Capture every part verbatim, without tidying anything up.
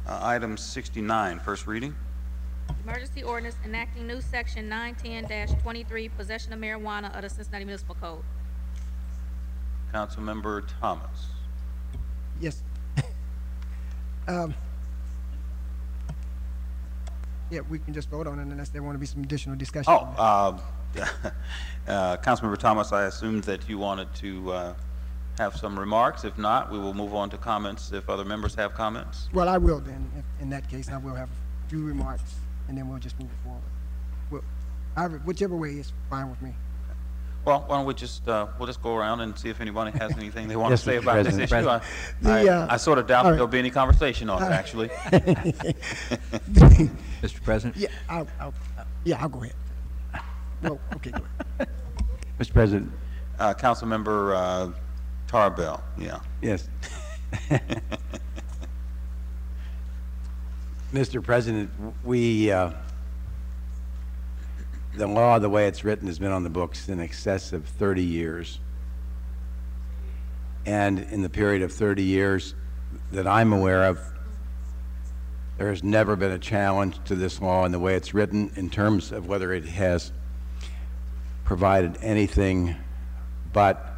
Uh, item sixty-nine, first reading. Emergency ordinance enacting new section nine ten twenty-three, possession of marijuana of the Cincinnati Municipal Code. Councilmember Thomas. Yes. um, yeah, we can just vote on it unless there want to be some additional discussion. Oh, uh, uh, Councilmember Thomas, I assumed that you wanted to uh, have some remarks. If not, we will move on to comments if other members have comments. Well, I will then. If, in that case, I will have a few remarks, and then we'll just move it forward. Well, I, whichever way is fine with me. Well, why don't we just, uh, we'll just go around and see if anybody has anything they want Yes, to say Mister about this President. issue. I, The, I, uh, I sort of doubt all that right. there'll be any conversation on it, actually. Mister President? Yeah, I'll, I'll, yeah, I'll go ahead. Well, okay, go ahead. Mister President? Uh, Councilmember uh, Tarbell, yeah. Yes. Mister President, we, uh, the law, the way it's written, has been on the books in excess of thirty years. And in the period of thirty years that I'm aware of, there has never been a challenge to this law and the way it's written in terms of whether it has provided anything but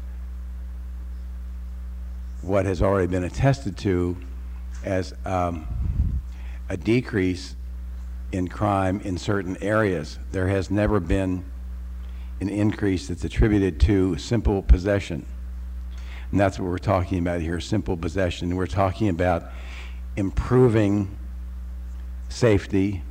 what has already been attested to as um, a decrease in crime in certain areas. There has never been an increase that's attributed to simple possession. And that's what we're talking about here, simple possession. We're talking about improving safety.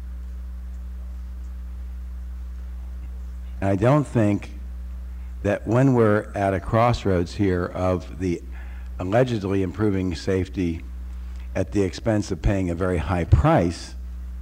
And I don't think that when we're at a crossroads here of the allegedly improving safety at the expense of paying a very high price,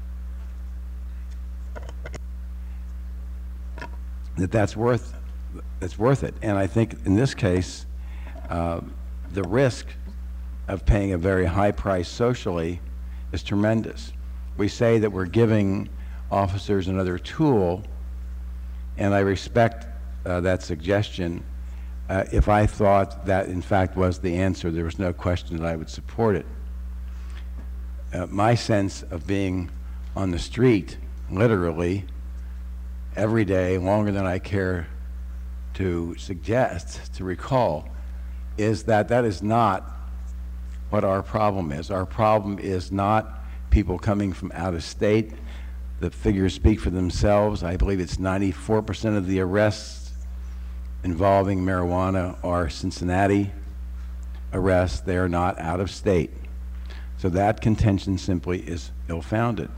that that's worth, that's worth it. And I think in this case, uh, the risk of paying a very high price socially is tremendous. We say that we're giving officers another tool, and I respect uh, that suggestion. Uh, if I thought that in fact was the answer, there was no question that I would support it. Uh, my sense of being on the street, literally, every day, longer than I care to suggest, to recall, is that that is not what our problem is. Our problem is not people coming from out of state. The figures speak for themselves. I believe it's ninety-four percent of the arrests involving marijuana are Cincinnati arrests. They are not out of state. So that contention simply is ill-founded.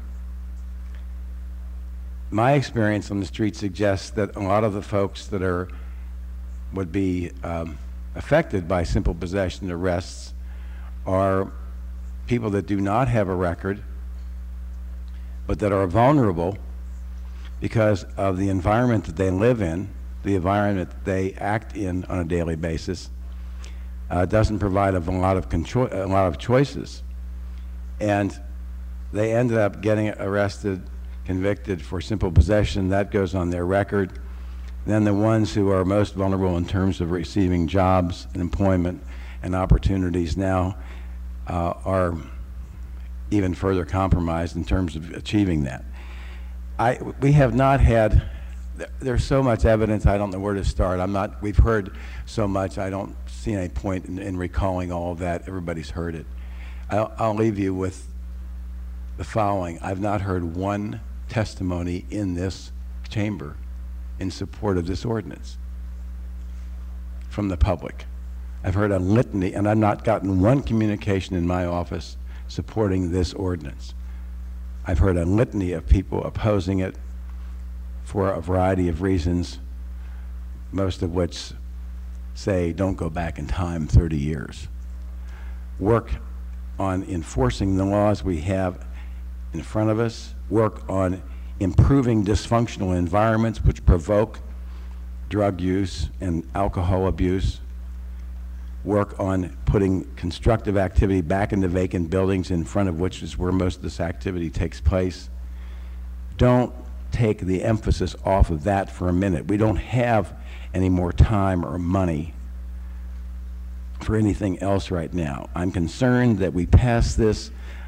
My experience on the street suggests that a lot of the folks that are would be um, affected by simple possession arrests are people that do not have a record, but that are vulnerable because of the environment that they live in, the environment that they act in on a daily basis, uh, doesn't provide a lot of control, a lot of choices, and they ended up getting arrested, convicted for simple possession. That goes on their record. Then the ones who are most vulnerable in terms of receiving jobs and employment and opportunities now uh, are even further compromised in terms of achieving that. I, we have not had, there's so much evidence, I don't know where to start. I'm not, we've heard so much, I don't see any point in, in recalling all of that. Everybody's heard it. I'll, I'll leave you with the following. I've not heard one testimony in this chamber in support of this ordinance from the public. I've heard a litany, and I've not gotten one communication in my office supporting this ordinance. I've heard a litany of people opposing it for a variety of reasons, most of which say don't go back in time thirty years. Work on enforcing the laws we have in front of us, work on improving dysfunctional environments which provoke drug use and alcohol abuse, work on putting constructive activity back into vacant buildings in front of which is where most of this activity takes place. Don't take the emphasis off of that for a minute. We don't have any more time or money for anything else right now. I'm concerned that we pass this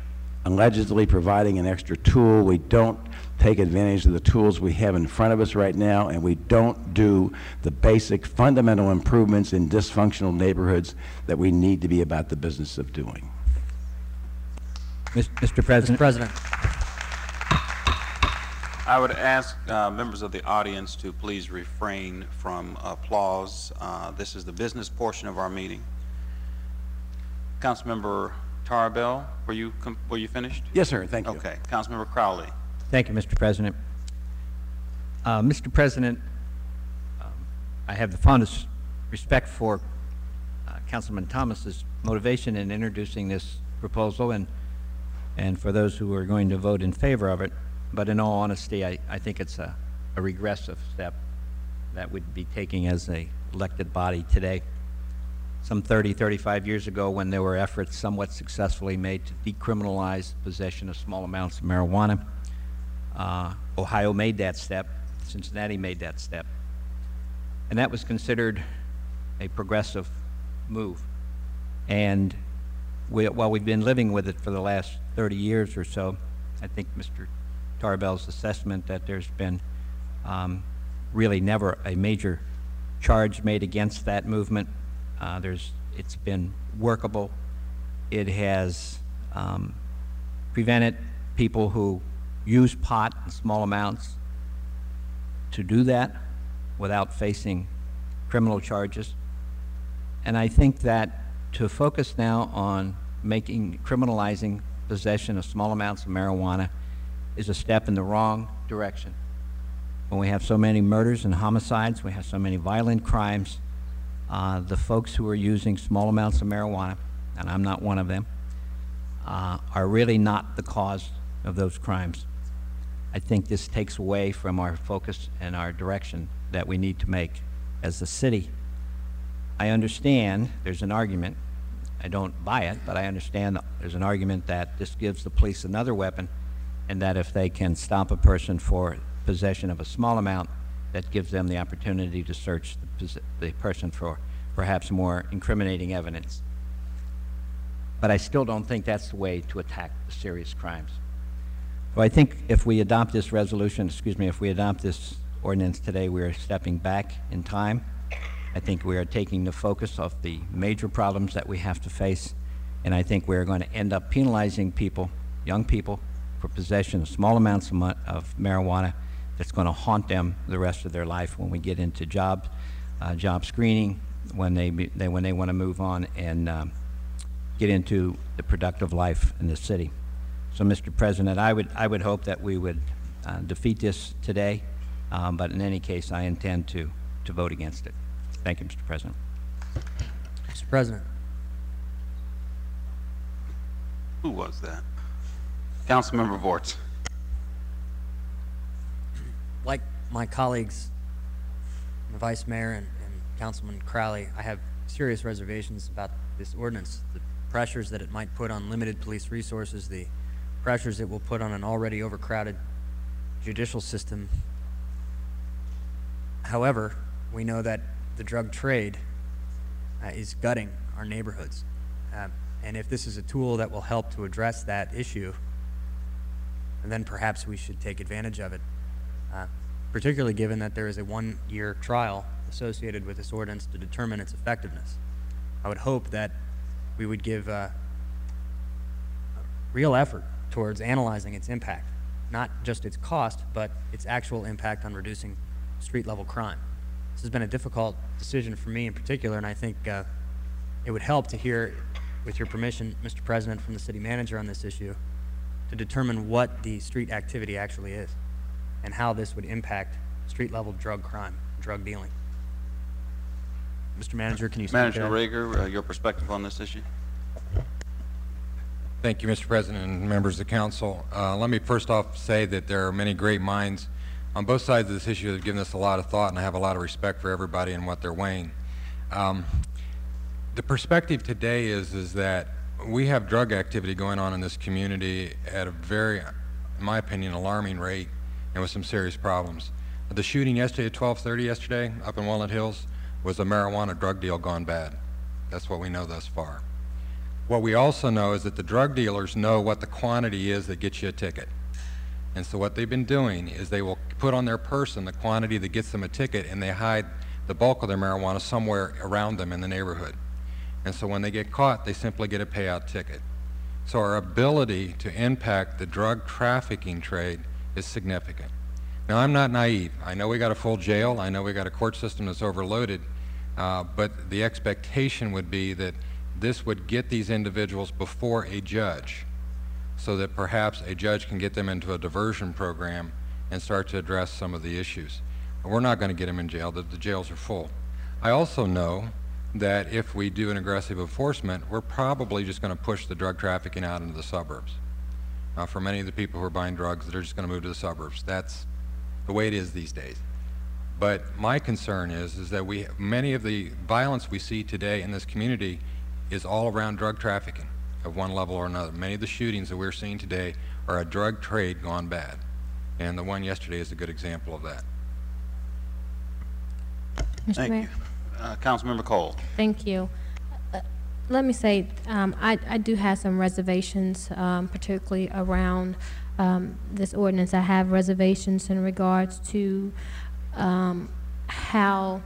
allegedly providing an extra tool. We don't take advantage of the tools we have in front of us right now, and we don't do the basic fundamental improvements in dysfunctional neighborhoods that we need to be about the business of doing. Mister President. President. I would ask uh, members of the audience to please refrain from applause. Uh, This is the business portion of our meeting. Councilmember Tarbell, were you, com- were you finished? Yes, sir. Thank you. Okay. Councilmember Crowley. Thank you, Mister President. Uh, Mister President, um, I have the fondest respect for uh, Councilman Thomas's motivation in introducing this proposal and and for those who are going to vote in favor of it. But in all honesty, I, I think it's a, a regressive step that we'd be taking as a elected body today. Some thirty, thirty-five years ago, when there were efforts somewhat successfully made to decriminalize possession of small amounts of marijuana, uh, Ohio made that step, Cincinnati made that step, and that was considered a progressive move. And we, while we've been living with it for the last thirty years or so, I think Mister Tarbell's assessment that there's been um, really never a major charge made against that movement. Uh, there's, it's been workable. It has um, prevented people who use pot in small amounts to do that without facing criminal charges. And I think that to focus now on making, criminalizing possession of small amounts of marijuana is a step in the wrong direction. When we have so many murders and homicides, we have so many violent crimes, uh, the folks who are using small amounts of marijuana, and I'm not one of them, uh, are really not the cause of those crimes. I think this takes away from our focus and our direction that we need to make as a city. I understand there's an argument, I don't buy it, but I understand there's an argument that this gives the police another weapon, and that if they can stop a person for possession of a small amount, that gives them the opportunity to search the, the person for perhaps more incriminating evidence. But I still don't think that's the way to attack the serious crimes. So I think if we adopt this resolution, excuse me, if we adopt this ordinance today, we are stepping back in time. I think we are taking the focus off the major problems that we have to face, and I think we're going to end up penalizing people, young people, for possession of small amounts of, of marijuana that's going to haunt them the rest of their life when we get into job, uh, job screening, when they, be, they, when they want to move on and um, get into the productive life in the city. So, Mister President, I would, I would hope that we would uh, defeat this today, um, but in any case, I intend to, to vote against it. Thank you, Mister President. Mister President. Who was that? Councilmember Vorts. Like my colleagues, the Vice Mayor and, and Councilman Crowley, I have serious reservations about this ordinance, the pressures that it might put on limited police resources, the pressures it will put on an already overcrowded judicial system. However, we know that the drug trade uh, is gutting our neighborhoods. Uh, and if this is a tool that will help to address that issue, then perhaps we should take advantage of it, uh, particularly given that there is a one-year trial associated with this ordinance to determine its effectiveness. I would hope that we would give uh, real effort towards analyzing its impact, not just its cost, but its actual impact on reducing street-level crime. This has been a difficult decision for me in particular, and I think uh, it would help to hear, with your permission, Mister President, from the city manager on this issue, to determine what the street activity actually is and how this would impact street-level drug crime, drug dealing. Mister Manager, can you speak Manager to that? Rager, uh, your perspective on this issue? Thank you, Mister President and members of the council. Uh, let me first off say that there are many great minds on both sides of this issue that have given us a lot of thought, and I have a lot of respect for everybody and what they're weighing. Um, the perspective today is, is that we have drug activity going on in this community at a very, in my opinion, alarming rate and with some serious problems. The shooting yesterday at twelve thirty yesterday up in Walnut Hills was a marijuana drug deal gone bad. That's what we know thus far. What we also know is that the drug dealers know what the quantity is that gets you a ticket. And so what they've been doing is they will put on their person the quantity that gets them a ticket, and they hide the bulk of their marijuana somewhere around them in the neighborhood. And so when they get caught, they simply get a payout ticket. So our ability to impact the drug trafficking trade is significant. Now, I'm not naive. I know we got a full jail. I know we got a court system that's overloaded. Uh, but the expectation would be that this would get these individuals before a judge, so that perhaps a judge can get them into a diversion program and start to address some of the issues. We're not going to get them in jail. The, the jails are full. I also know that if we do an aggressive enforcement, we're probably just going to push the drug trafficking out into the suburbs. Uh, for many of the people who are buying drugs, they're just going to move to the suburbs. That's the way it is these days. But my concern is, is that we, many of the violence we see today in this community is all around drug trafficking of one level or another. Many of the shootings that we're seeing today are a drug trade gone bad. And the one yesterday is a good example of that. Mister Thank Mayor? you. Uh, Councilmember Cole. Thank you. Uh, Let me say, um, I, I do have some reservations, um, particularly around um, this ordinance. I have reservations in regards to um, how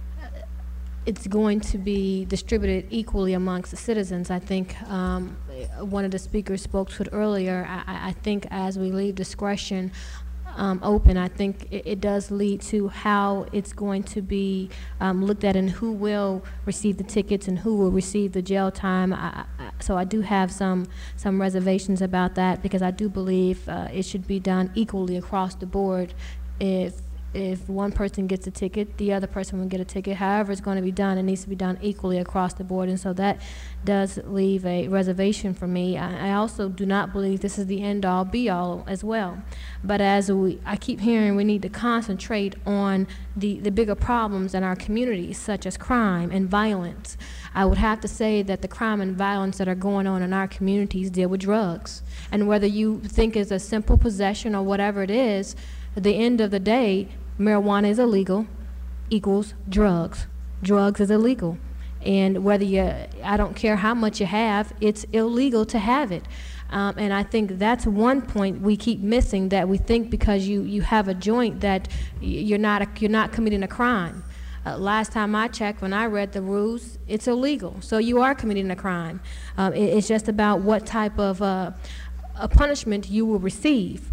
it's going to be distributed equally amongst the citizens. I think um, one of the speakers spoke to it earlier. I, I think as we leave discretion um, open, I think it, it does lead to how it's going to be um, looked at and who will receive the tickets and who will receive the jail time. I, I, so I do have some some reservations about that, because I do believe uh, it should be done equally across the board. If If one person gets a ticket, the other person will get a ticket. However it's going to be done, it needs to be done equally across the board. And so that does leave a reservation for me. I, I also do not believe this is the end-all, be-all as well. But as we, I keep hearing, we need to concentrate on the, the bigger problems in our communities, such as crime and violence. I would have to say that the crime and violence that are going on in our communities deal with drugs. And whether you think it's a simple possession or whatever it is, at the end of the day, marijuana is illegal equals drugs. Drugs is illegal. And whether you, I don't care how much you have, it's illegal to have it. Um, and I think that's one point we keep missing, that we think because you, you have a joint that you're not, a, you're not committing a crime. Uh, last time I checked, when I read the rules, it's illegal. So you are committing a crime. Um, it, it's just about what type of uh, a punishment you will receive.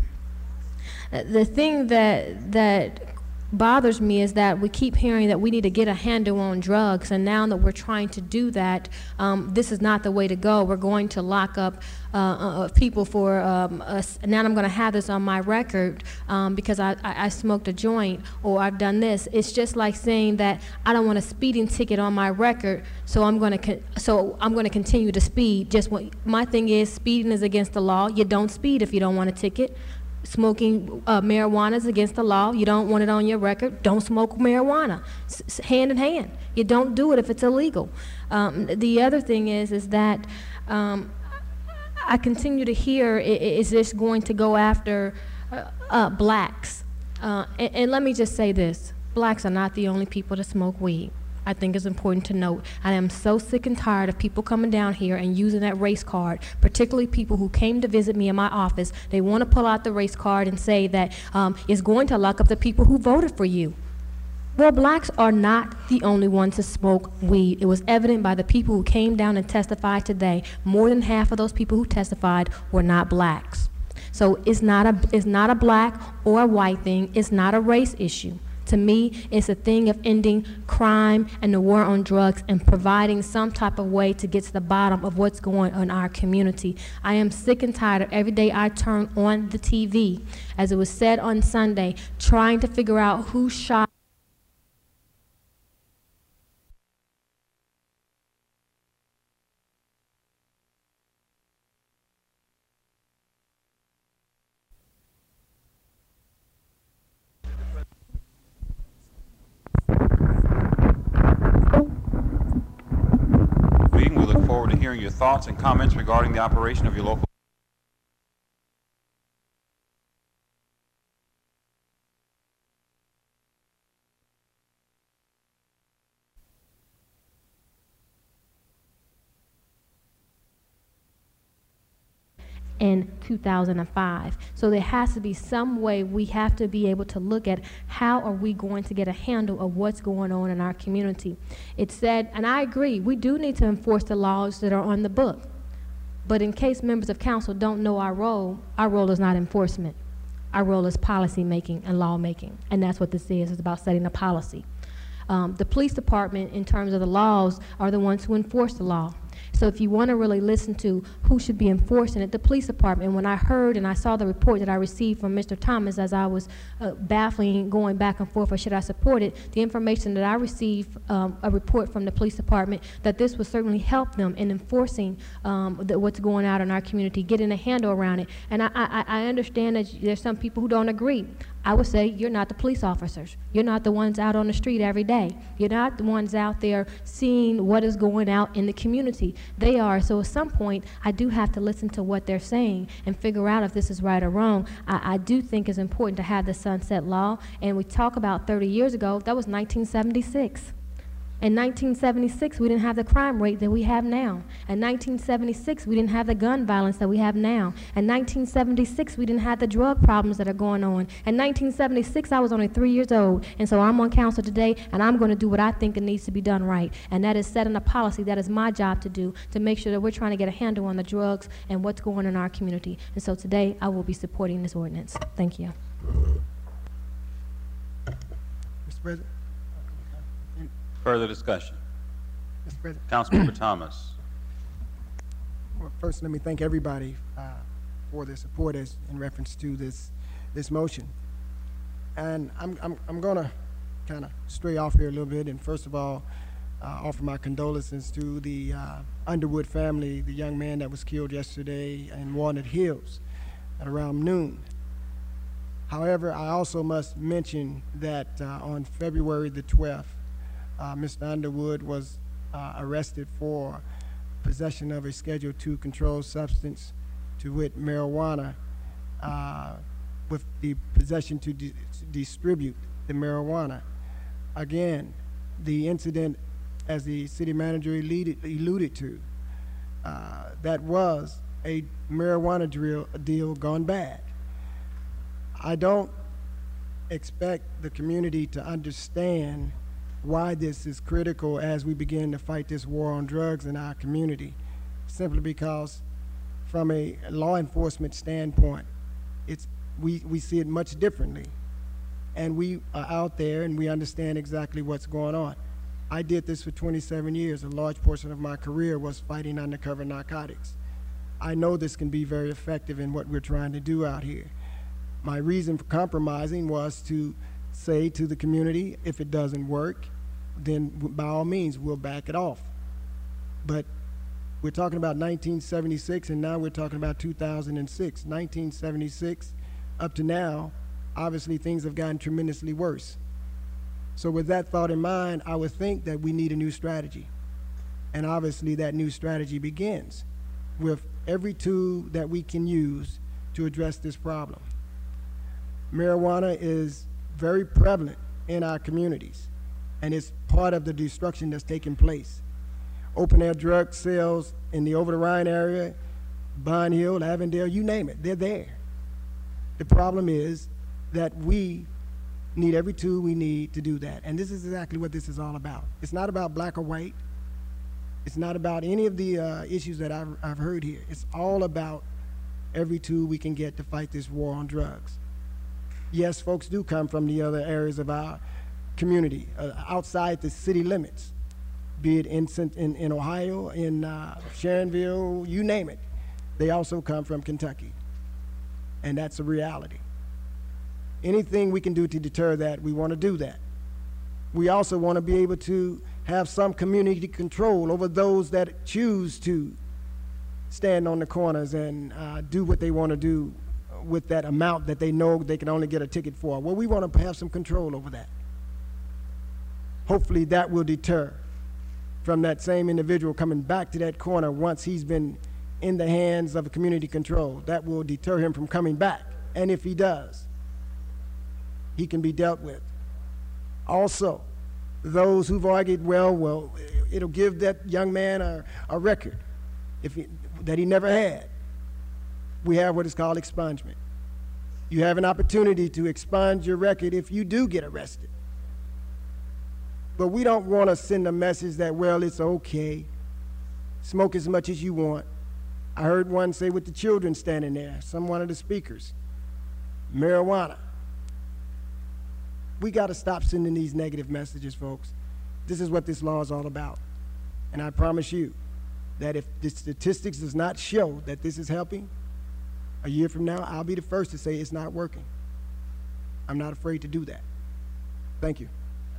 The thing that that bothers me is that we keep hearing that we need to get a handle on drugs, and now that we're trying to do that, um, this is not the way to go. We're going to lock up uh, uh, people for, um, us, now I'm going to have this on my record um, because I, I, I smoked a joint, or I've done this. It's just like saying that I don't want a speeding ticket on my record, so I'm going to so I'm going to continue to speed. Just what my thing is, speeding is against the law. You don't speed if you don't want a ticket. Smoking uh, marijuana is against the law. You don't want it on your record, don't smoke marijuana. S s hand in hand. You don't do it if it's illegal. Um, the other thing is, is that um, I continue to hear, is this going to go after uh, uh, blacks? Uh, and, and let me just say this, blacks are not the only people to smoke weed. I think it's important to note. I am so sick and tired of people coming down here and using that race card, particularly people who came to visit me in my office. They want to pull out the race card and say that um, it's going to lock up the people who voted for you. Well, blacks are not the only ones to smoke weed. It was evident by the people who came down and testified today. More than half of those people who testified were not blacks. So it's not a, it's not a black or a white thing. It's not a race issue. To me, it's a thing of ending crime and the war on drugs and providing some type of way to get to the bottom of what's going on in our community. I am sick and tired of every day I turn on the T V, as it was said on Sunday, trying to figure out who shot Meeting. We look forward to hearing your thoughts and comments regarding the operation of your local in two thousand five. So there has to be some way we have to be able to look at how are we going to get a handle of what's going on in our community. It said, and I agree, we do need to enforce the laws that are on the book. But in case members of council don't know our role, our role is not enforcement. Our role is policy making and law making, and that's what this is. It's about setting a policy. Um, the police department, in terms of the laws, are the ones who enforce the law. So if you want to really listen to who should be enforcing it, the police department. When I heard and I saw the report that I received from Mister Thomas as I was uh, baffling, going back and forth, or should I support it, the information that I received, um, a report from the police department, that this would certainly help them in enforcing um, the, what's going out in our community, getting a handle around it. And I, I, I understand that there's some people who don't agree. I would say you're not the police officers. You're not the ones out on the street every day. You're not the ones out there seeing what is going out in the community. They are. So at some point, I do have to listen to what they're saying and figure out if this is right or wrong. I, I do think it's important to have the sunset law. And we talk about thirty years ago, that was nineteen seventy-six. In nineteen seventy-six, we didn't have the crime rate that we have now. In nineteen seventy-six, we didn't have the gun violence that we have now. In nineteen seventy-six, we didn't have the drug problems that are going on. In nineteen seventy-six, I was only three years old, and so I'm on council today, and I'm going to do what I think it needs to be done right, and that is setting a policy. That is my job to do, to make sure that we're trying to get a handle on the drugs and what's going on in our community. And so today, I will be supporting this ordinance. Thank you. Mister President? Further discussion. Mister President? Councilmember Thomas. Well, first, let me thank everybody uh, for their support as, in reference to this this motion. And I'm I'm I'm gonna kind of stray off here a little bit. And first of all, uh, offer my condolences to the uh, Underwood family, the young man that was killed yesterday in Walnut Hills at around noon. However, I also must mention that uh, on February the twelfth, uh, Mister Underwood was uh, arrested for possession of a Schedule two controlled substance, to wit marijuana, uh, with the possession to, di to distribute the marijuana. Again, the incident, as the city manager alluded, alluded to, uh, that was a marijuana drill, a deal gone bad. I don't expect the community to understand why this is critical as we begin to fight this war on drugs in our community, simply because from a law enforcement standpoint, it's, we, we see it much differently. And we are out there and we understand exactly what's going on. I did this for twenty-seven years. A large portion of my career was fighting undercover narcotics. I know this can be very effective in what we're trying to do out here. My reason for compromising was to say to the community, if it doesn't work, then by all means, we'll back it off. But we're talking about nineteen seventy-six, and now we're talking about two thousand six. nineteen seventy-six, up to now, obviously things have gotten tremendously worse. So with that thought in mind, I would think that we need a new strategy. And obviously that new strategy begins with every tool that we can use to address this problem. Marijuana is very prevalent in our communities, and it's part of the destruction that's taking place. Open air drug sales in the Over the Rhine area, Bond Hill, Avondale, you name it, they're there. The problem is that we need every tool we need to do that, and this is exactly what this is all about. It's not about black or white. It's not about any of the uh, issues that I've, I've heard here. It's all about every tool we can get to fight this war on drugs. Yes, folks do come from the other areas of our community, uh, outside the city limits, be it in, in, in Ohio, in uh, Sharonville, you name it. They also come from Kentucky, and that's a reality. Anything we can do to deter that, we want to do that. We also want to be able to have some community control over those that choose to stand on the corners and uh, do what they want to do with that amount that they know they can only get a ticket for. Well, we want to have some control over that. Hopefully that will deter from that same individual coming back to that corner once he's been in the hands of community control. That will deter him from coming back. And if he does, he can be dealt with. Also, those who've argued, well, well, it'll give that young man a, a record if he, that he never had. we have what is called expungement. You have an opportunity to expunge your record if you do get arrested. But we don't want to send a message that, well, it's okay. Smoke as much as you want. I heard one say with the children standing there, some one of the speakers, marijuana. We got to stop sending these negative messages, folks. This is what this law is all about. And I promise you that if the statistics does not show that this is helping, a year from now, I'll be the first to say it's not working. I'm not afraid to do that. Thank you.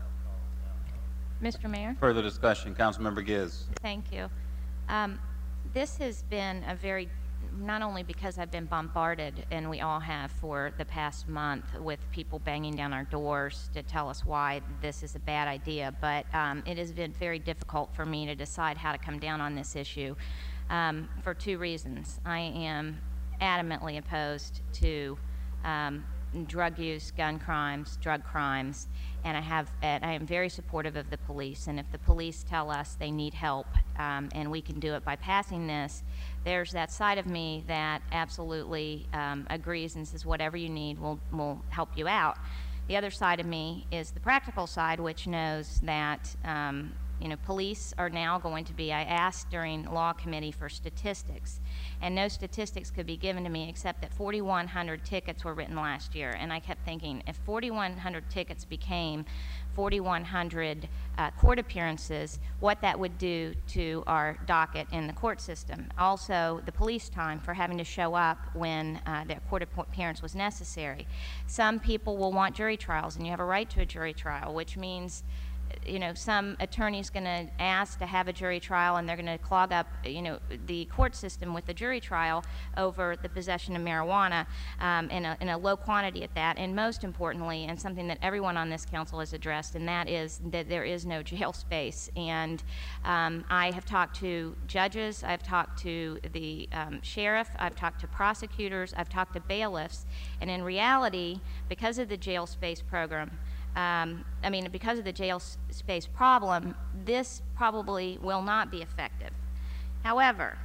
Mister Mayor, Further discussion, Councilmember Giz. thank you. Um, this has been a very, not only because I've been bombarded, and we all have for the past month, with people banging down our doors to tell us why this is a bad idea, but um, it has been very difficult for me to decide how to come down on this issue um, for two reasons. I am adamantly opposed to um, drug use, gun crimes, drug crimes, and I have, and I am very supportive of the police. And if the police tell us they need help, um, and we can do it by passing this, there's that side of me that absolutely um, agrees and says, whatever you need, we'll, we'll help you out. The other side of me is the practical side, which knows that um, you know, police are now going to be, I asked during law committee for statistics, and no statistics could be given to me except that forty-one hundred tickets were written last year. And I kept thinking, if forty-one hundred tickets became forty-one hundred uh, court appearances, what that would do to our docket in the court system. Also, the police time for having to show up when uh, their court appearance was necessary. Some people will want jury trials, and you have a right to a jury trial, which means, you know, some attorney's going to ask to have a jury trial, and they're going to clog up, you know, the court system with the jury trial over the possession of marijuana um, in, a, in a low quantity at that. And most importantly, and something that everyone on this council has addressed, and that is that there is no jail space. And um, I have talked to judges, I've talked to the um, sheriff, I've talked to prosecutors, I've talked to bailiffs, and in reality, because of the jail space program, Um, I mean, because of the jail s space problem, this probably will not be effective. However,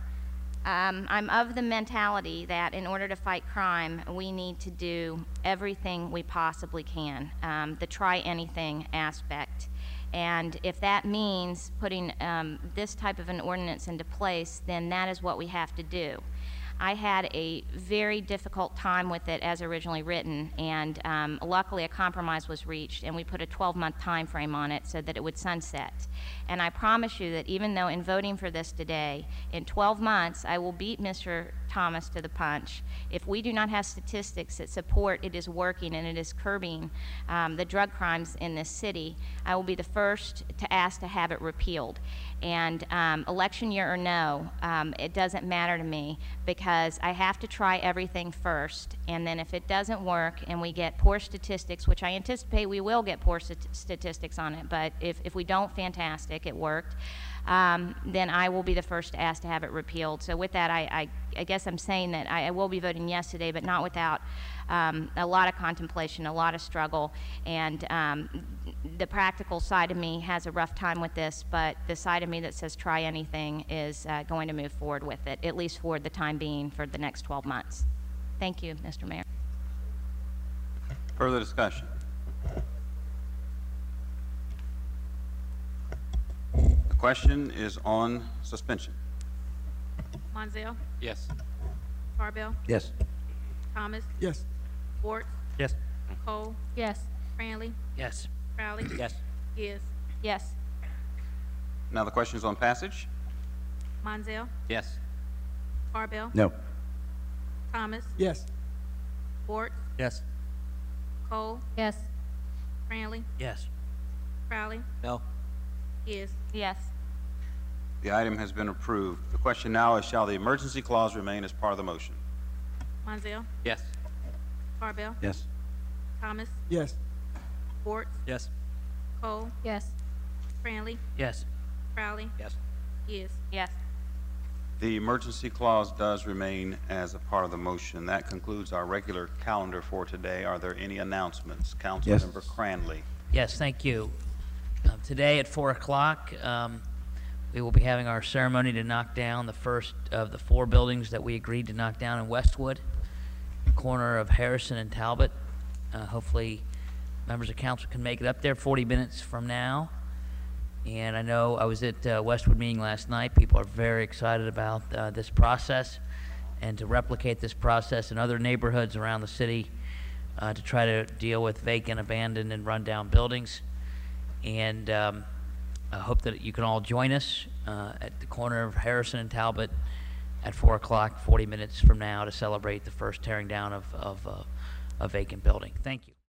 um, I'm of the mentality that in order to fight crime, we need to do everything we possibly can, um, the try anything aspect. And if that means putting um, this type of an ordinance into place, then that is what we have to do. I had a very difficult time with it as originally written, and um, luckily a compromise was reached, and we put a twelve month time frame on it so that it would sunset. And I promise you that even though in voting for this today, in twelve months I will beat Mister Thomas to the punch. If we do not have statistics that support it is working and it is curbing um, the drug crimes in this city, I will be the first to ask to have it repealed. And um, election year or no, um, it doesn't matter to me, because I have to try everything first, and then if it doesn't work and we get poor statistics, which I anticipate we will get poor st statistics on it, but if, if we don't, fantastic, it worked, um, then I will be the first to ask to have it repealed. So with that, I, I, I guess I'm saying that I, I will be voting yes today, but not without um, a lot of contemplation, a lot of struggle, and um, the practical side of me has a rough time with this, but the side of me that says try anything is uh, going to move forward with it, at least for the time being, for the next twelve months. Thank you, Mister Mayor. Further discussion? The question is on suspension. Monzel, Yes. Tarbell, Yes. Thomas, Yes. Ford, Yes. Cole, Yes. Cranley, Yes. Crowley. Yes. Giz. Yes. Now the question is on passage. Monzel, Yes. Tarbell, No. Thomas, Yes. Ford, Yes. Cole, Yes. Cranley, Yes. Crowley, No. Giz. Yes. The item has been approved. The question now is, shall the emergency clause remain as part of the motion? Monzel, Yes. Tarbell, Yes. Thomas, Yes. Ford, Yes. Cole, Yes. Cranley, Yes. Crowley, Yes. Giz. Yes. The emergency clause does remain as a part of the motion. That concludes our regular calendar for today. Are there any announcements? Yes. Councilmember Cranley. Yes, thank you. Um, Today at four o'clock, um, We will be having our ceremony to knock down the first of the four buildings that we agreed to knock down in Westwood, corner of Harrison and Talbot. Uh, hopefully, members of council can make it up there forty minutes from now. And I know I was at uh, Westwood meeting last night. People are very excited about uh, this process and to replicate this process in other neighborhoods around the city uh, to try to deal with vacant, abandoned, and rundown buildings. And um, I hope that you can all join us uh, at the corner of Harrison and Talbot at four o'clock, forty minutes from now, to celebrate the first tearing down of, of uh, a vacant building. Thank you.